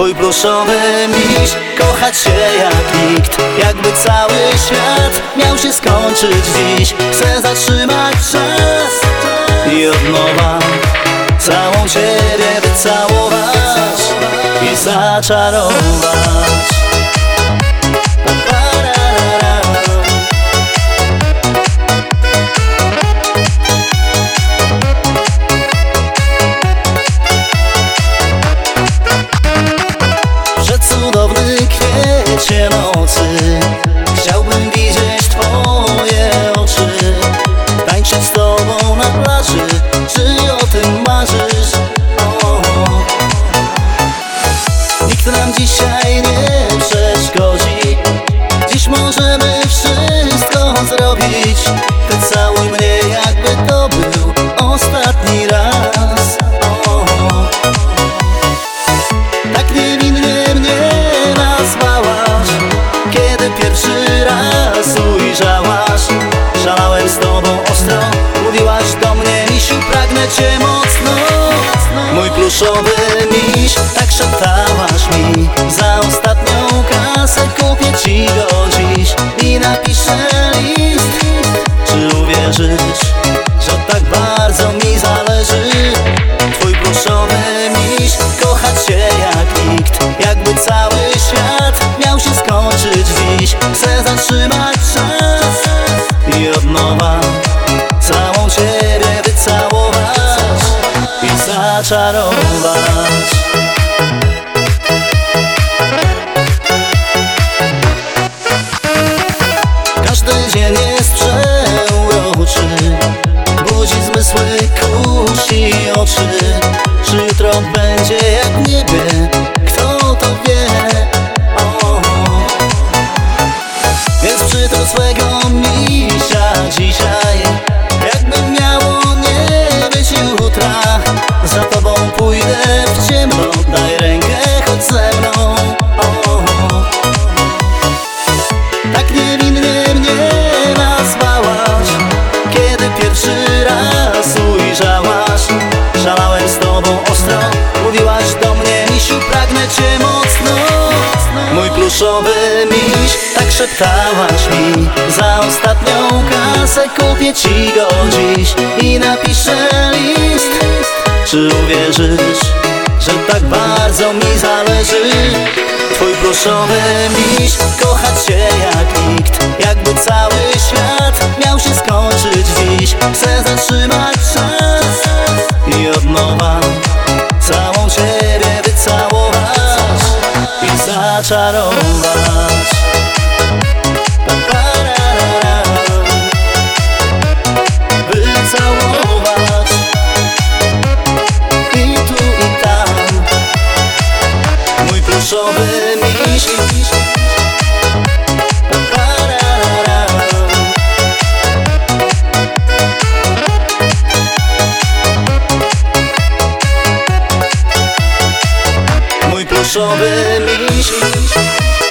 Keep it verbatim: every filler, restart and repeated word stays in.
Twój pluszowy miś, kochać się jak nikt. Jakby cały świat miał się skończyć dziś. Chcę zatrzymać czas i od nowa całą ciebie wycałować i zaczarować. Cudowny kwiecie nocy, chciałbym widzieć twoje oczy, tańczyć z tobą na plaży. Czy o tym marzysz? O, nikt nam dzisiaj nie przeszkodzi. Dziś możemy wszystko zrobić. Wycałuj mnie, jakby to był ostatni raz. O, tak niewinnie kiedy pierwszy raz ujrzałaś. Szalałem z tobą ostro, mówiłaś do mnie: misiu, pragnę cię mocno. Mój pluszowy miś, tak szeptałaś mi: za ostatnią kasę kupię ci go dziś i napiszę list. Czy uwierzysz, że tak bardzo mi zależy? Twój pluszowy miś, kochać się jak nikt. Jakby cały świat miał się skończyć dziś. Chcę zatrzymać czas i od nowa całą ciebie wycałować i zaczarować. Każdy dzień jest przeuroczy, budzi zmysły, kusi oczy. Czy jutro będzie jak w niebie? Kto to wie? O, więc przytul swego misia dzisiaj, jakby miało nie być jutra. Za tobą pójdę w ciemno, daj rękę, chodź ze mną. O, tak niewinnie mnie nazwałaś, kiedy pierwszy raz ujrzałaś. Szalałem z tobą ostro, mówiłaś do mnie: misiu, pragnę cię mocno. Mój pluszowy miś, tak szeptałaś mi: za ostatnią kasę kupię ci go dziś i napiszę list. Czy uwierzysz, że tak bardzo mi zależy? Twój pluszowy miś, kochać się jak nikt. Jakby cały świat miał się skończyć dziś. Chcę zatrzymać czas i od nowa całą ciebie wycałować i zaczarować. Wycałować i tu i tam. Mój pluszowy miś, mój pluszowy miś.